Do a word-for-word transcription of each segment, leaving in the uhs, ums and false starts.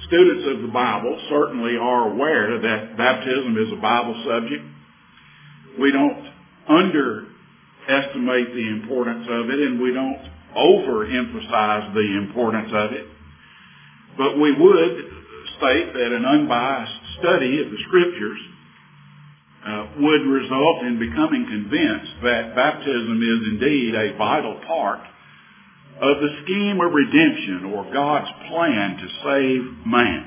students of the Bible certainly are aware that baptism is a Bible subject. We don't underestimate the importance of it, and we don't overemphasize the importance of it. But we would state that an unbiased study of the Scriptures uh, would result in becoming convinced that baptism is indeed a vital part of the scheme of redemption, or God's plan to save man.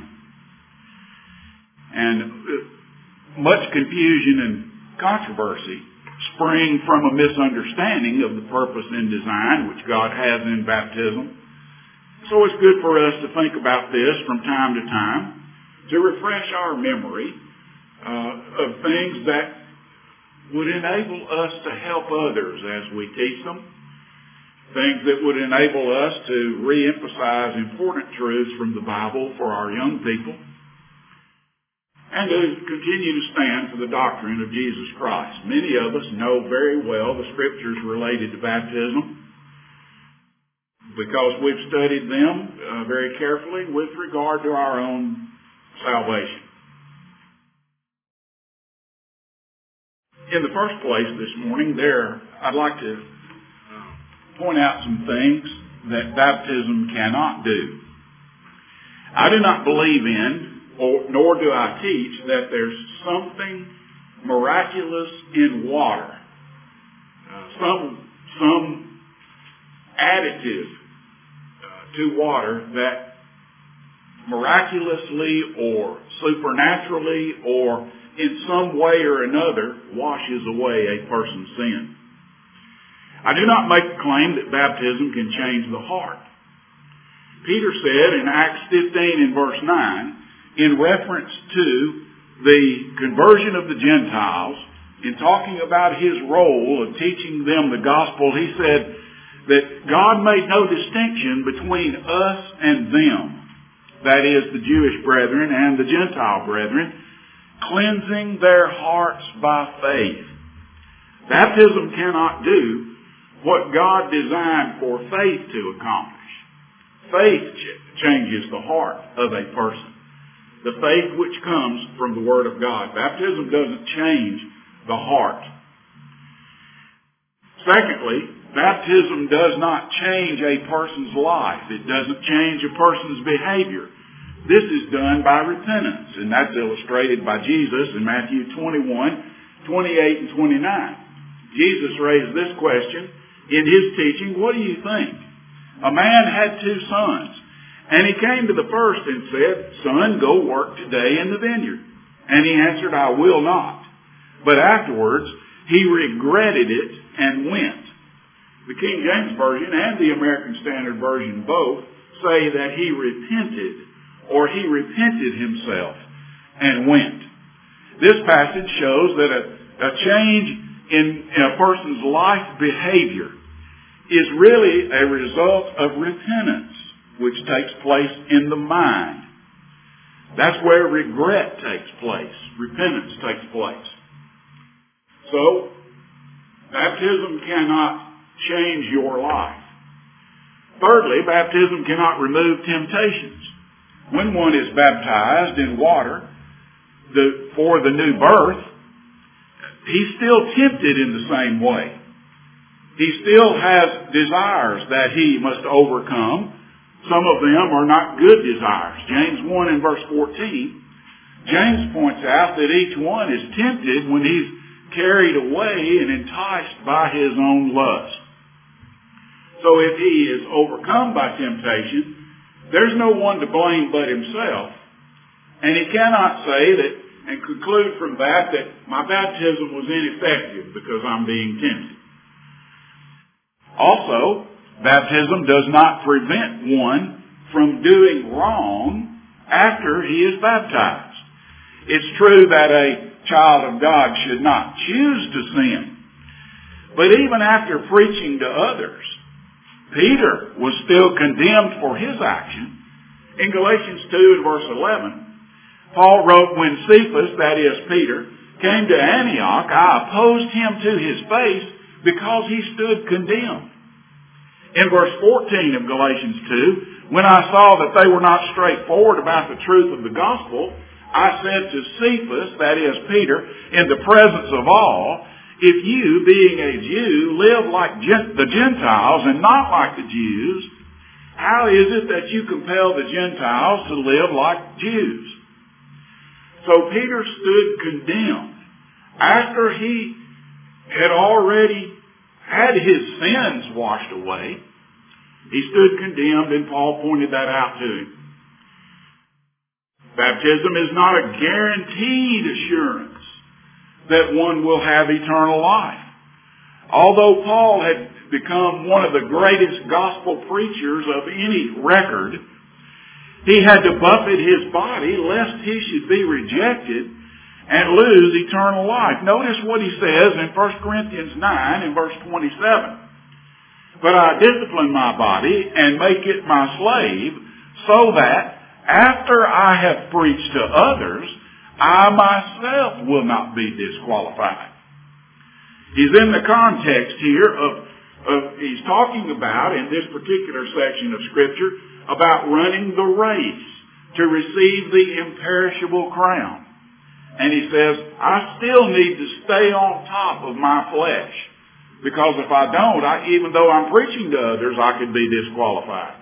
And much confusion and controversy spring from a misunderstanding of the purpose and design which God has in baptism. So it's good for us to think about this from time to time to refresh our memory uh, of things that would enable us to help others as we teach them. Things that would enable us to re-emphasize important truths from the Bible for our young people, and to continue to stand for the doctrine of Jesus Christ. Many of us know very well the Scriptures related to baptism because we've studied them uh, very carefully with regard to our own salvation. In the first place this morning, there, I'd like to point out some things that baptism cannot do. I do not believe in, or nor do I teach, that there's something miraculous in water. Uh, some, some additive uh, to water that miraculously or supernaturally or in some way or another washes away a person's sin. I do not make the claim that baptism can change the heart. Peter said in Acts fifteen and verse nine, in reference to the conversion of the Gentiles, in talking about his role of teaching them the gospel, he said that God made no distinction between us and them, that is, the Jewish brethren and the Gentile brethren, cleansing their hearts by faith. Baptism cannot do what God designed for faith to accomplish. Faith ch- changes the heart of a person. The faith which comes from the Word of God. Baptism doesn't change the heart. Secondly, baptism does not change a person's life. It doesn't change a person's behavior. This is done by repentance, and that's illustrated by Jesus in Matthew twenty-one, twenty-eight, and twenty-nine. Jesus raised this question in his teaching. What do you think? A man had two sons, and he came to the first and said, Son, go work today in the vineyard. And he answered, I will not. But afterwards, he regretted it and went. The King James Version and the American Standard Version both say that he repented, or he repented himself and went. This passage shows that a, a change in, in a person's life behavior is really a result of repentance, which takes place in the mind. That's where regret takes place. Repentance takes place. So, baptism cannot change your life. Thirdly, baptism cannot remove temptations. When one is baptized in water the, for the new birth, he's still tempted in the same way. He still has desires that he must overcome. Some of them are not good desires. James one and verse fourteen, James points out that each one is tempted when he's carried away and enticed by his own lust. So if he is overcome by temptation, there's no one to blame but himself. And he cannot say that and conclude from that that my baptism was ineffective because I'm being tempted. Also, baptism does not prevent one from doing wrong after he is baptized. It's true that a child of God should not choose to sin. But even after preaching to others, Peter was still condemned for his action. In Galatians two and verse eleven, Paul wrote, when Cephas, that is Peter, came to Antioch, I opposed him to his face because he stood condemned. In verse fourteen of Galatians two, When I saw that they were not straightforward about the truth of the gospel, I said to Cephas, that is Peter, in the presence of all, if you, being a Jew, live like the Gentiles and not like the Jews, how is it that you compel the Gentiles to live like Jews? So Peter stood condemned. After he had already had his sins washed away, he stood condemned, and Paul pointed that out to him. Baptism is not a guaranteed assurance that one will have eternal life. Although Paul had become one of the greatest gospel preachers of any record, he had to buffet his body lest he should be rejected and lose eternal life. Notice what he says in First Corinthians nine in verse twenty-seven. But I discipline my body and make it my slave, so that after I have preached to others, I myself will not be disqualified. He's in the context here of, of he's talking about, in this particular section of Scripture, about running the race to receive the imperishable crown. And he says, I still need to stay on top of my flesh. Because if I don't, I, even though I'm preaching to others, I could be disqualified.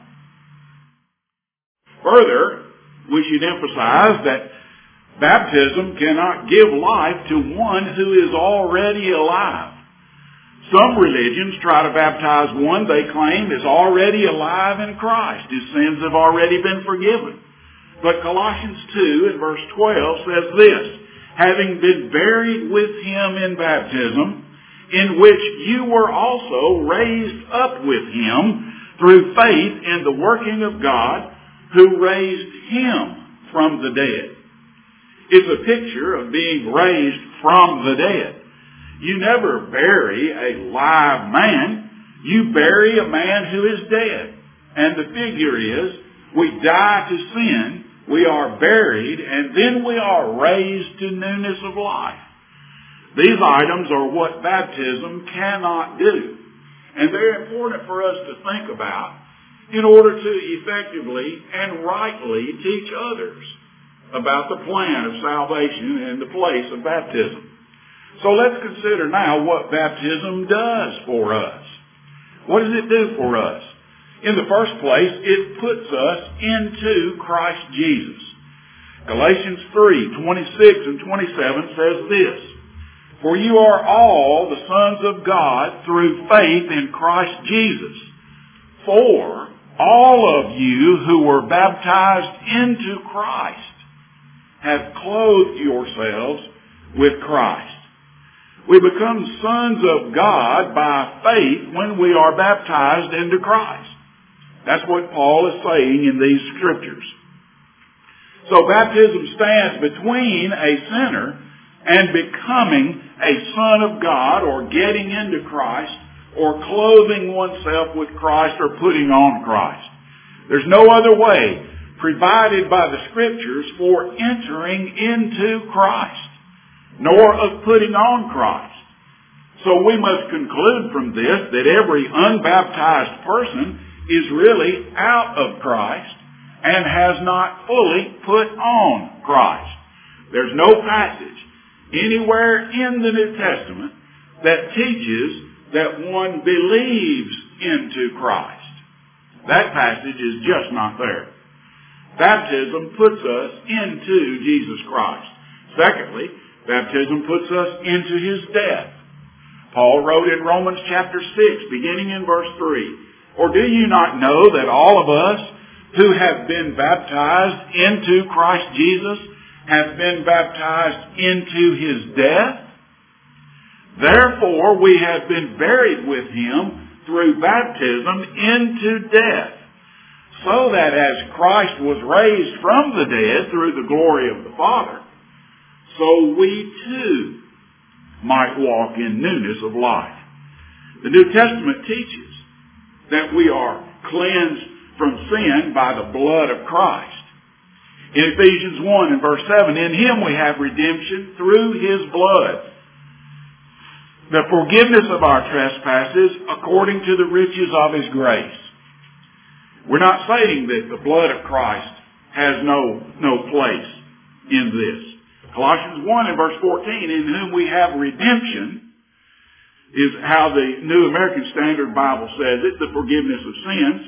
Further, we should emphasize that baptism cannot give life to one who is already alive. Some religions try to baptize one they claim is already alive in Christ. His sins have already been forgiven. But Colossians two in verse twelve says this, having been buried with him in baptism, in which you were also raised up with him through faith in the working of God, who raised him from the dead. It's a picture of being raised from the dead. You never bury a live man. You bury a man who is dead. And the figure is, we die to sin, we are buried, and then we are raised to newness of life. These items are what baptism cannot do. And they're important for us to think about in order to effectively and rightly teach others about the plan of salvation and the place of baptism. So let's consider now what baptism does for us. What does it do for us? In the first place, it puts us into Christ Jesus. Galatians three, twenty-six and twenty-seven says this, for you are all the sons of God through faith in Christ Jesus. For all of you who were baptized into Christ have clothed yourselves with Christ. We become sons of God by faith when we are baptized into Christ. That's what Paul is saying in these scriptures. So baptism stands between a sinner and becoming a son of God, or getting into Christ, or clothing oneself with Christ, or putting on Christ. There's no other way provided by the Scriptures for entering into Christ, nor of putting on Christ. So we must conclude from this that every unbaptized person is really out of Christ and has not fully put on Christ. There's no passage anywhere in the New Testament that teaches that one believes into Christ. That passage is just not there. Baptism puts us into Jesus Christ. Secondly, baptism puts us into his death. Paul wrote in Romans chapter six, beginning in verse three, or do you not know that all of us who have been baptized into Christ Jesus have been baptized into his death? Therefore, we have been buried with him through baptism into death, so that as Christ was raised from the dead through the glory of the Father, so we too might walk in newness of life. The New Testament teaches that we are cleansed from sin by the blood of Christ. In Ephesians one and verse seven, in him we have redemption through his blood, the forgiveness of our trespasses according to the riches of his grace. We're not saying that the blood of Christ has no, no place in this. Colossians one and verse fourteen, in whom we have redemption, is how the New American Standard Bible says it, the forgiveness of sins.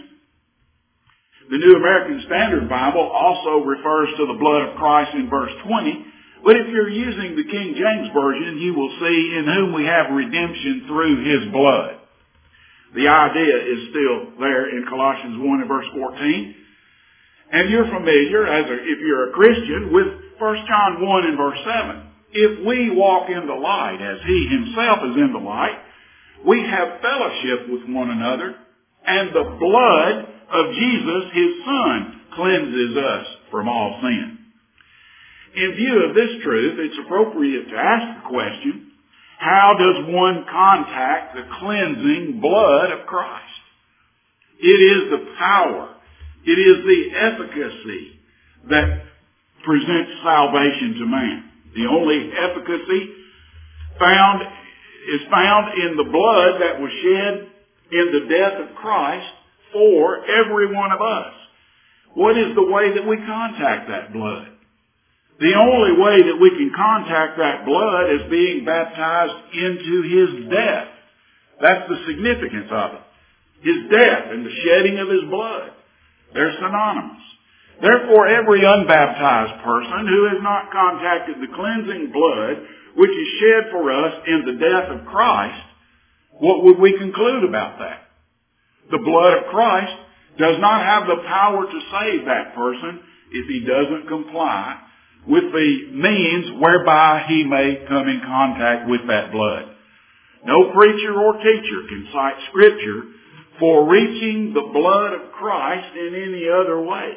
The New American Standard Bible also refers to the blood of Christ in verse twenty. But if you're using the King James Version, you will see in whom we have redemption through His blood. The idea is still there in Colossians one and verse fourteen. And you're familiar, as a, if you're a Christian, with First John one and verse seven. If we walk in the light as He Himself is in the light, we have fellowship with one another, and the blood of Jesus, His Son, cleanses us from all sin. In view of this truth, it's appropriate to ask the question, how does one contact the cleansing blood of Christ? It is the power, it is the efficacy that presents salvation to man. The only efficacy found is found in the blood that was shed in the death of Christ for every one of us. What is the way that we contact that blood? The only way that we can contact that blood is being baptized into His death. That's the significance of it. His death and the shedding of His blood. They're synonymous. Therefore, every unbaptized person who has not contacted the cleansing blood which is shed for us in the death of Christ, what would we conclude about that? The blood of Christ does not have the power to save that person if he doesn't comply with the means whereby he may come in contact with that blood. No preacher or teacher can cite Scripture for reaching the blood of Christ in any other way.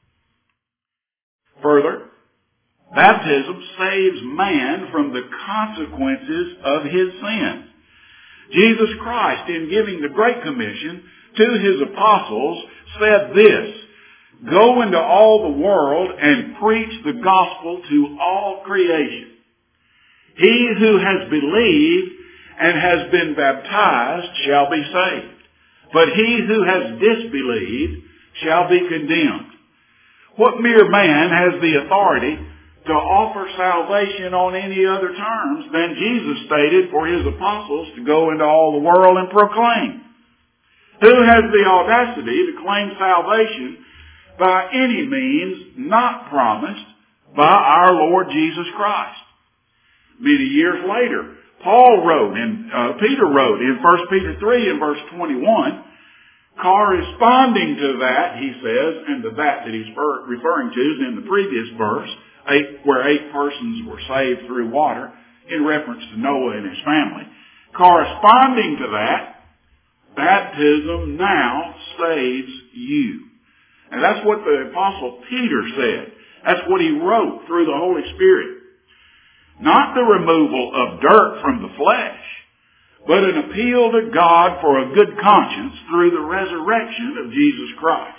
Further, baptism saves man from the consequences of his sins. Jesus Christ, in giving the Great Commission to His apostles, said this, "Go into all the world and preach the gospel to all creation. He who has believed and has been baptized shall be saved, but he who has disbelieved shall be condemned." What mere man has the authority to offer salvation on any other terms than Jesus stated for His apostles to go into all the world and proclaim? Who has the audacity to claim salvation by any means not promised by our Lord Jesus Christ? Many years later, Paul wrote, and uh, Peter wrote in First Peter three and verse twenty-one, corresponding to that, he says, and the that that he's referring to is in the previous verse, eight, where eight persons were saved through water, in reference to Noah and his family. Corresponding to that, baptism now saves you. And that's what the Apostle Peter said. That's what he wrote through the Holy Spirit. Not the removal of dirt from the flesh, but an appeal to God for a good conscience through the resurrection of Jesus Christ.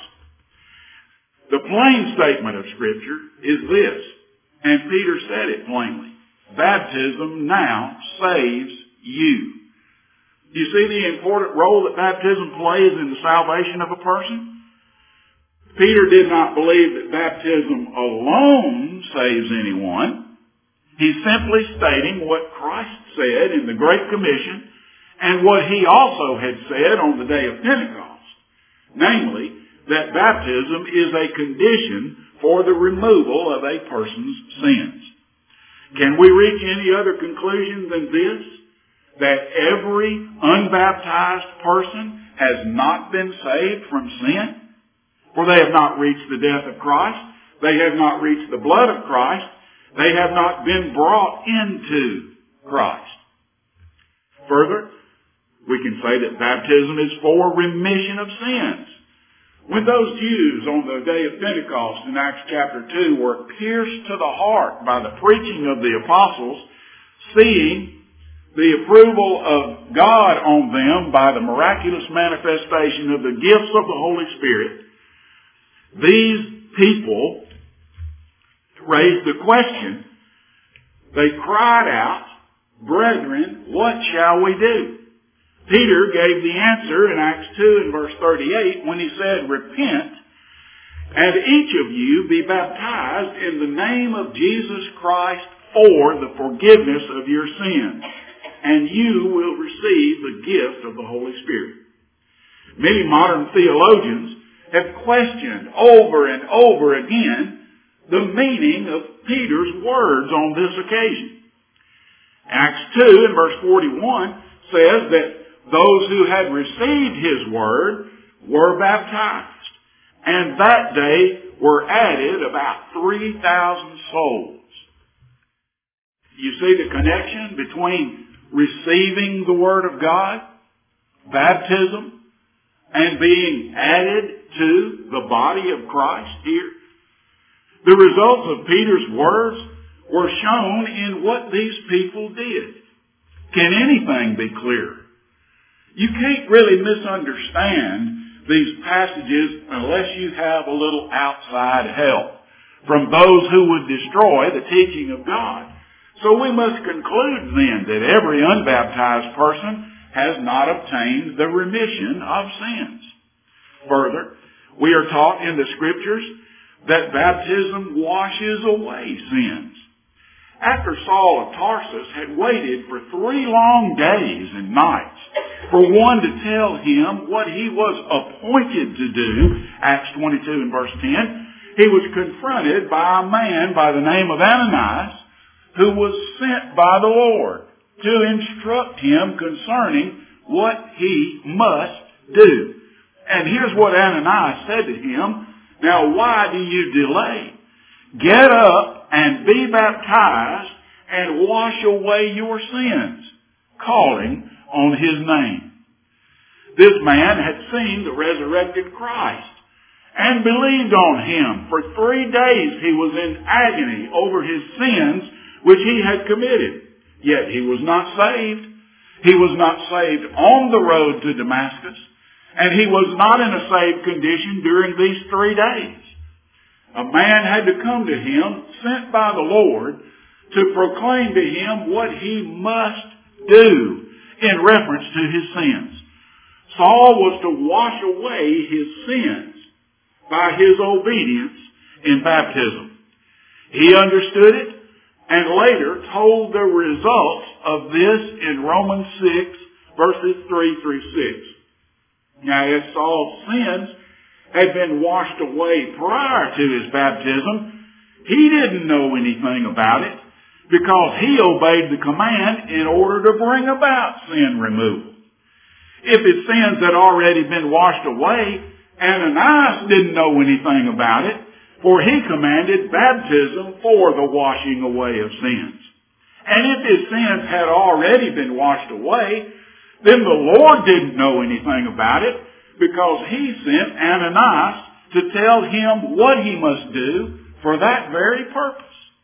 The plain statement of Scripture is this, and Peter said it plainly. Baptism now saves you. You see the important role that baptism plays in the salvation of a person? Peter did not believe that baptism alone saves anyone. He's simply stating what Christ said in the Great Commission and what He also had said on the day of Pentecost. Namely, that baptism is a condition for the removal of a person's sins. Can we reach any other conclusion than this? That every unbaptized person has not been saved from sin? For they have not reached the death of Christ. They have not reached the blood of Christ. They have not been brought into Christ. Further, we can say that baptism is for remission of sins. When those Jews on the day of Pentecost in Acts chapter two were pierced to the heart by the preaching of the apostles, seeing the approval of God on them by the miraculous manifestation of the gifts of the Holy Spirit, these people raised the question. They cried out, "Brethren, what shall we do?" Peter gave the answer in Acts two and verse thirty-eight when he said, "Repent, and each of you be baptized in the name of Jesus Christ for the forgiveness of your sins, and you will receive the gift of the Holy Spirit." Many modern theologians have questioned over and over again the meaning of Peter's words on this occasion. Acts two and verse forty-one says that those who had received his word were baptized, and that day were added about three thousand souls. You see the connection between receiving the word of God, baptism, and being added to the body of Christ here? The results of Peter's words were shown in what these people did. Can anything be clearer? You can't really misunderstand these passages unless you have a little outside help from those who would destroy the teaching of God. So we must conclude then that every unbaptized person has not obtained the remission of sins. Further, we are taught in the Scriptures that baptism washes away sins. After Saul of Tarsus had waited for three long days and nights for one to tell him what he was appointed to do, Acts twenty-two and verse ten, he was confronted by a man by the name of Ananias, who was sent by the Lord to instruct him concerning what he must do. And here's what Ananias said to him, "Now why do you delay? Get up and be baptized and wash away your sins, calling on his name." This man had seen the resurrected Christ and believed on him. For three days he was in agony over his sins which he had committed. Yet he was not saved. He was not saved on the road to Damascus, and he was not in a saved condition during these three days. A man had to come to him, sent by the Lord, to proclaim to him what he must do in reference to his sins. Saul was to wash away his sins by his obedience in baptism. He understood it and later told the results of this in Romans six, verses three through six. Now, as Saul's sins had been washed away prior to his baptism, he didn't know anything about it because he obeyed the command in order to bring about sin removal. If his sins had already been washed away, Ananias didn't know anything about it, for he commanded baptism for the washing away of sins. And if his sins had already been washed away, then the Lord didn't know anything about it because he sent Ananias to tell him what he must do for that very purpose.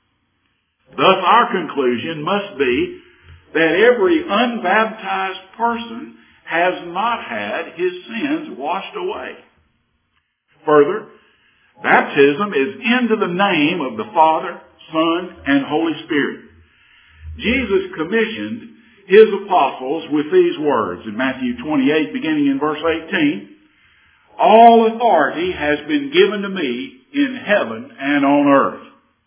Thus our conclusion must be that every unbaptized person has not had his sins washed away. Further, baptism is into the name of the Father, Son, and Holy Spirit. Jesus commissioned his apostles with these words in Matthew twenty-eight, beginning in verse eighteen. "All authority has been given to me in heaven and on earth.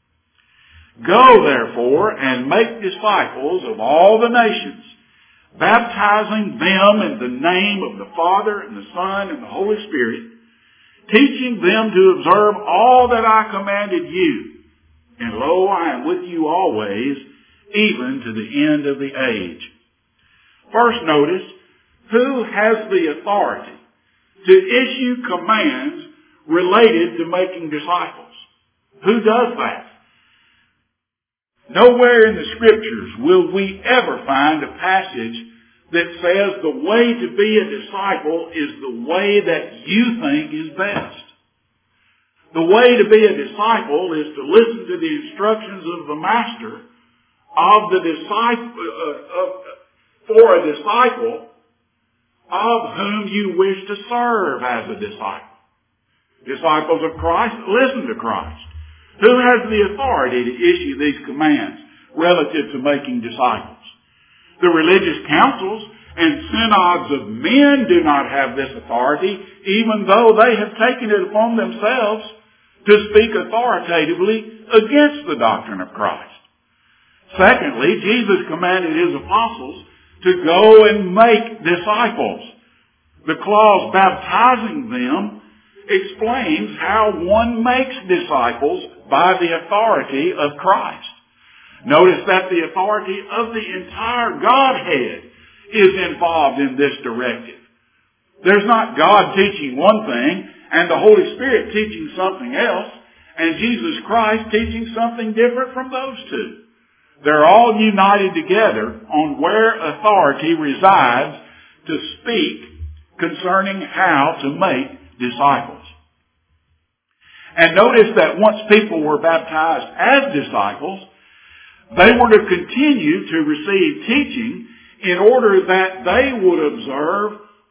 Go therefore and make disciples of all the nations, baptizing them in the name of the Father and the Son and the Holy Spirit, teaching them to observe all that I commanded you. And lo, I am with you always, even to the end of the age." First notice, who has the authority to issue commands related to making disciples? Who does that? Nowhere in the Scriptures will we ever find a passage that says the way to be a disciple is the way that you think is best. The way to be a disciple is to listen to the instructions of the Master of the disciple, uh, of, for a disciple of whom you wish to serve as a disciple. Disciples of Christ, listen to Christ. Who has the authority to issue these commands relative to making disciples? The religious councils And synods of men do not have this authority, even though they have taken it upon themselves to speak authoritatively against the doctrine of Christ. Secondly, Jesus commanded his apostles to go and make disciples. The clause baptizing them explains how one makes disciples by the authority of Christ. Notice that the authority of the entire Godhead is involved in this directive. There's not God teaching one thing and the Holy Spirit teaching something else and Jesus Christ teaching something different from those two. They're all united together on where authority resides to speak concerning how to make disciples. And notice that once people were baptized as disciples, they were to continue to receive teaching in order that they would observe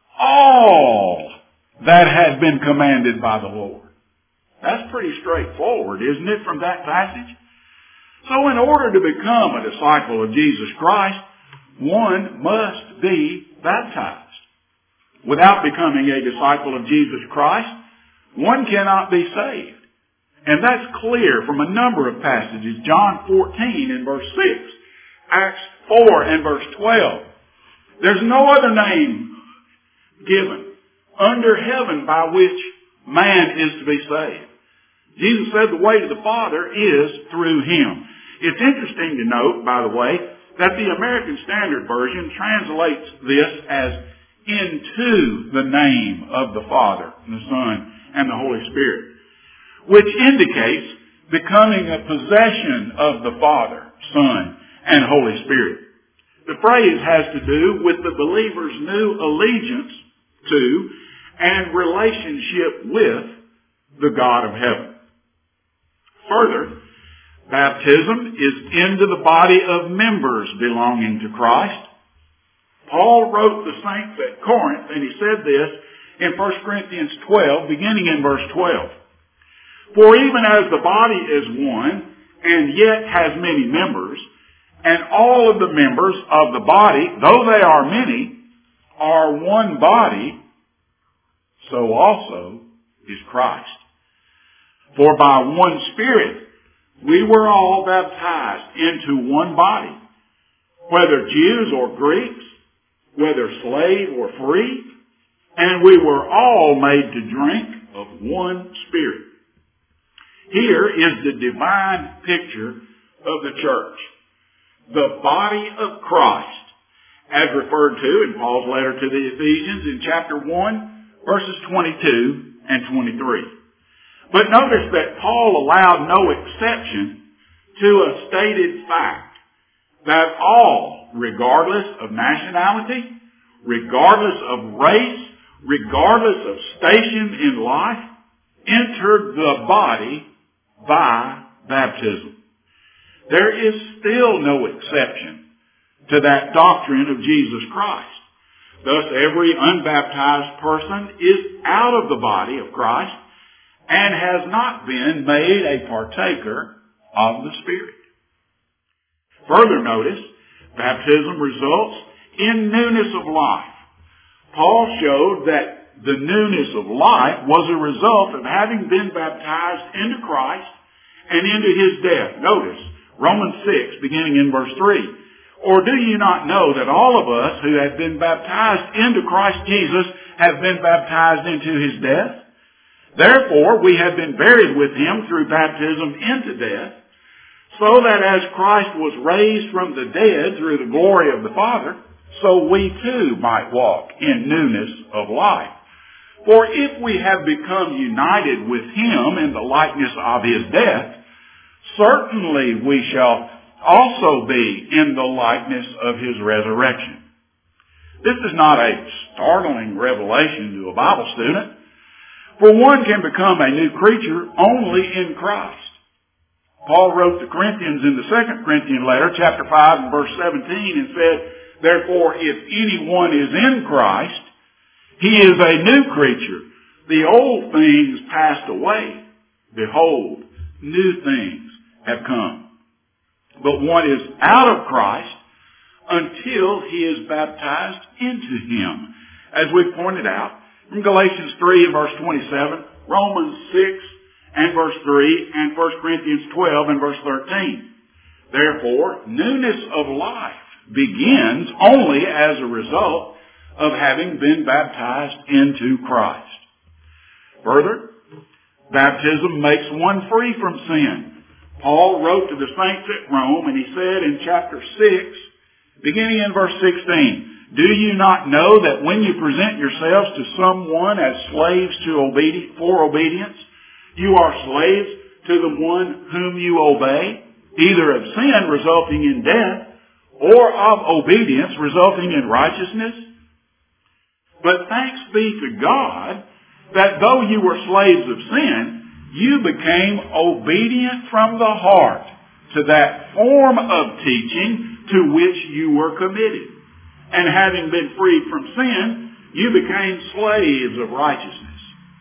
all that had been commanded by the Lord. That's pretty straightforward, isn't it, from that passage? So in order to become a disciple of Jesus Christ, one must be baptized. Without becoming a disciple of Jesus Christ, one cannot be saved. And that's clear from a number of passages. John fourteen and verse six, Acts four and verse twelve. There's no other name given under heaven by which man is to be saved. Jesus said the way to the Father is through him. It's interesting to note, by the way, that the American Standard Version translates this as into the name of the Father, the Son, and the Holy Spirit, which indicates becoming a possession of the Father, Son, and Holy Spirit. The phrase has to do with the believer's new allegiance to and relationship with the God of heaven. Further, baptism is into the body of members belonging to Christ. Paul wrote the saints at Corinth, and he said this in First Corinthians twelve, beginning in verse twelve. For even as the body is one, and yet has many members, and all of the members of the body, though they are many, are one body, so also is Christ. For by one Spirit we were all baptized into one body, whether Jews or Greeks, whether slave or free, and we were all made to drink of one Spirit. Here is the divine picture of the church. The body of Christ, as referred to in Paul's letter to the Ephesians in chapter one, verses twenty-two and twenty-three. But notice that Paul allowed no exception to a stated fact that all, regardless of nationality, regardless of race, regardless of station in life, entered the body by baptism. There is still no exception to that doctrine of Jesus Christ. Thus, every unbaptized person is out of the body of Christ and has not been made a partaker of the Spirit. Further notice, baptism results in newness of life. Paul showed that the newness of life was a result of having been baptized into Christ and into his death. Notice, Romans six, beginning in verse three. Or do you not know that all of us who have been baptized into Christ Jesus have been baptized into his death? Therefore, we have been buried with him through baptism into death, so that as Christ was raised from the dead through the glory of the Father, so we too might walk in newness of life. For if we have become united with him in the likeness of his death, certainly we shall also be in the likeness of his resurrection. This is not a startling revelation to a Bible student, for one can become a new creature only in Christ. Paul wrote to Corinthians in the Second Corinthian letter, chapter five and verse seventeen, and said, therefore, if anyone is in Christ, he is a new creature. The old things passed away. Behold, new things have come. But one is out of Christ, until he is baptized into him. As we pointed out from Galatians three and verse twenty-seven, Romans six and verse three, and First Corinthians twelve and verse thirteen. Therefore, newness of life begins only as a result of having been baptized into Christ. Further, baptism makes one free from sin. Paul wrote to the saints at Rome, and he said in chapter six, beginning in verse sixteen, do you not know that when you present yourselves to someone as slaves to obedi- for obedience, you are slaves to the one whom you obey, either of sin resulting in death, or of obedience resulting in righteousness? But thanks be to God that though you were slaves of sin, you became obedient from the heart to that form of teaching to which you were committed. And having been freed from sin, you became slaves of righteousness.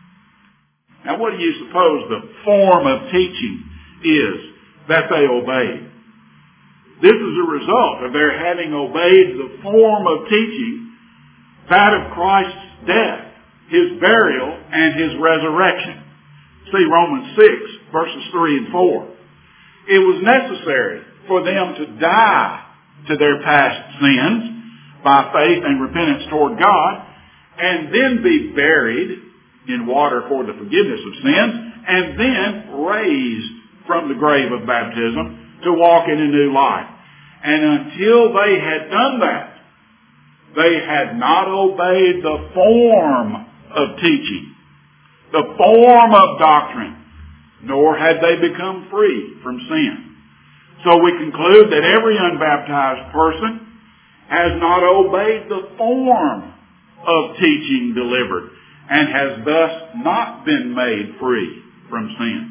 Now what do you suppose the form of teaching is that they obeyed? This is a result of their having obeyed the form of teaching, that of Christ's death, his burial, and his resurrection. See Romans six, verses three and four. It was necessary for them to die to their past sins by faith and repentance toward God, and then be buried in water for the forgiveness of sins, and then raised from the grave of baptism to walk in a new life. And until they had done that, they had not obeyed the form of teaching, the form of doctrine, nor had they become free from sin. So we conclude that every unbaptized person has not obeyed the form of teaching delivered, and has thus not been made free from sin.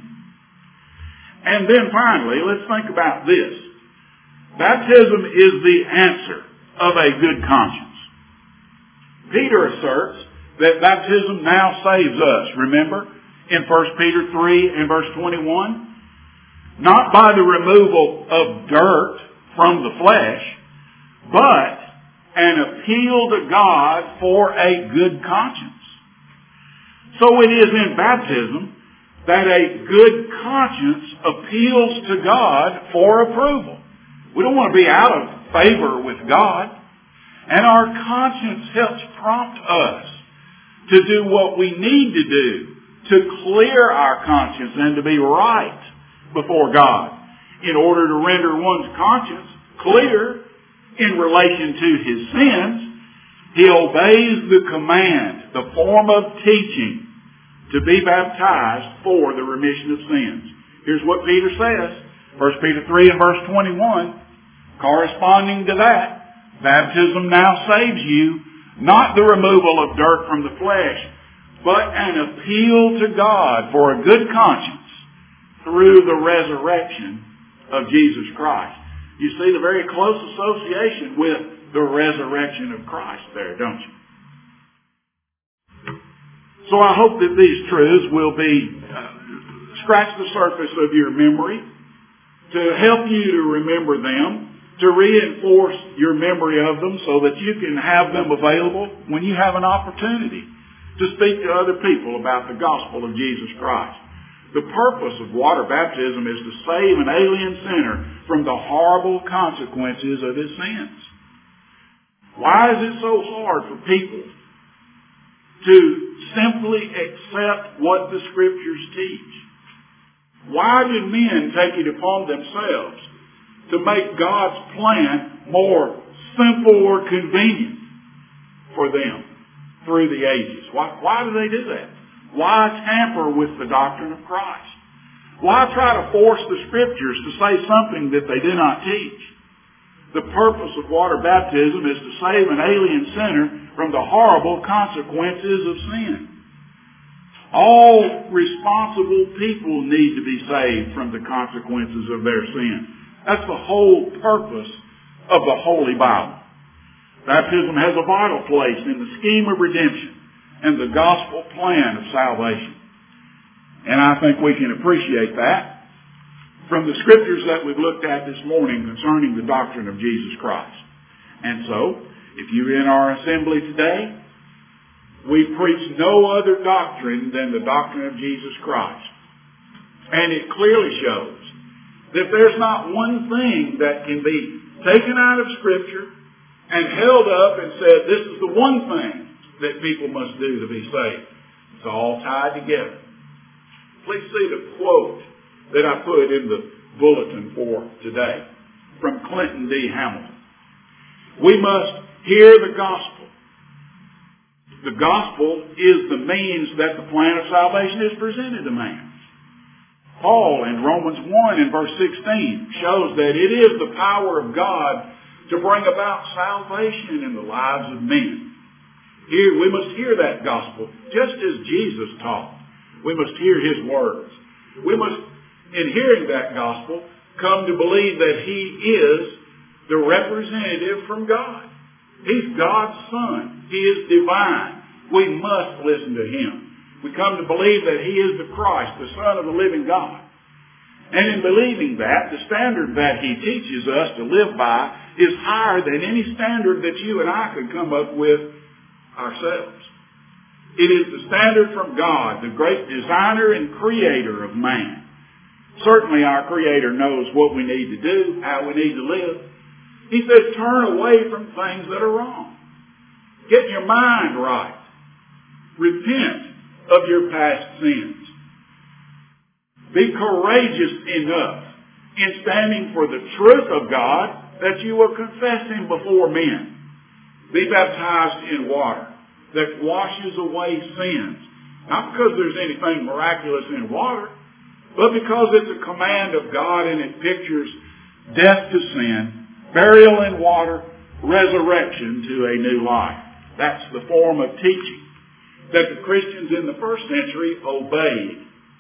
And then finally, let's think about this. Baptism is the answer of a good conscience. Peter asserts that baptism now saves us. Remember, in First Peter three and verse twenty-one, not by the removal of dirt from the flesh, but an appeal to God for a good conscience. So it is in baptism that a good conscience appeals to God for approval. We don't want to be out of favor with God. And our conscience helps prompt us to do what we need to do to clear our conscience and to be right before God. In order to render one's conscience clear in relation to his sins, he obeys the command, the form of teaching, to be baptized for the remission of sins. Here's what Peter says, First Peter three and verse twenty-one, corresponding to that, baptism now saves you, not the removal of dirt from the flesh, but an appeal to God for a good conscience through the resurrection of Jesus Christ. You see the very close association with the resurrection of Christ there, don't you? So I hope that these truths will be uh, scratch the surface of your memory to help you to remember them, to reinforce your memory of them so that you can have them available when you have an opportunity to speak to other people about the gospel of Jesus Christ. The purpose of water baptism is to save an alien sinner from the horrible consequences of his sins. Why is it so hard for people to simply accept what the Scriptures teach? Why do men take it upon themselves to make God's plan more simple or convenient for them through the ages? Why, why do they do that? Why tamper with the doctrine of Christ? Why try to force the Scriptures to say something that they do not teach? The purpose of water baptism is to save an alien sinner from the horrible consequences of sin. All responsible people need to be saved from the consequences of their sin. That's the whole purpose of the Holy Bible. Baptism has a vital place in the scheme of redemption and the gospel plan of salvation. And I think we can appreciate that from the Scriptures that we've looked at this morning concerning the doctrine of Jesus Christ. And so, if you're in our assembly today, we preach no other doctrine than the doctrine of Jesus Christ. And it clearly shows that there's not one thing that can be taken out of Scripture and held up and said, this is the one thing that people must do to be saved. It's all tied together. Please see the quote that I put in the bulletin for today from Clinton D. Hamilton. We must hear the gospel. The gospel is the means that the plan of salvation is presented to man. Paul in Romans one in verse sixteen shows that it is the power of God to bring about salvation in the lives of men. Here, we must hear that gospel just as Jesus taught. We must hear His words. We must, in hearing that gospel, come to believe that He is the representative from God. He's God's Son. He is divine. We must listen to Him. We come to believe that He is the Christ, the Son of the living God. And in believing that, the standard that He teaches us to live by is higher than any standard that you and I could come up with ourselves. It is the standard from God, the great designer and creator of man. Certainly our Creator knows what we need to do, how we need to live. He says, turn away from things that are wrong. Get your mind right. Repent of your past sins. Be courageous enough in standing for the truth of God that you will confess Him before men. Be baptized in water that washes away sins. Not because there's anything miraculous in water, but because it's a command of God and it pictures death to sin, burial in water, resurrection to a new life. That's the form of teaching that the Christians in the first century obeyed.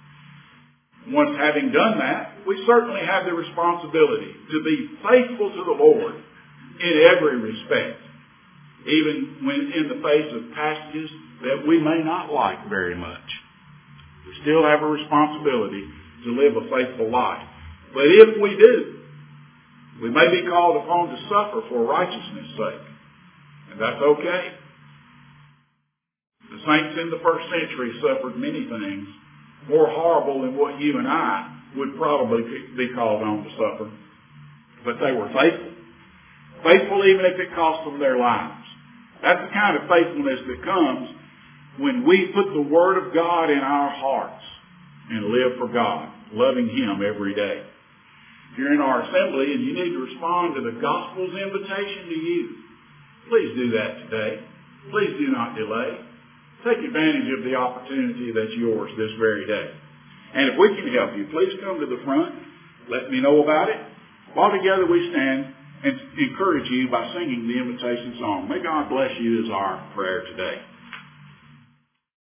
Once having done that, we certainly have the responsibility to be faithful to the Lord in every respect, even when in the face of passages that we may not like very much. We still have a responsibility to live a faithful life. But if we do, we may be called upon to suffer for righteousness' sake. And that's okay. The saints in the first century suffered many things more horrible than what you and I would probably be called on to suffer. But they were faithful. Faithful even if it cost them their lives. That's the kind of faithfulness that comes when we put the Word of God in our hearts and live for God, loving Him every day. If you're in our assembly and you need to respond to the gospel's invitation to you, please do that today. Please do not delay. Take advantage of the opportunity that's yours this very day. And if we can help you, please come to the front. Let me know about it. While together we stand and encourage you by singing the invitation song. May God bless you is our prayer today.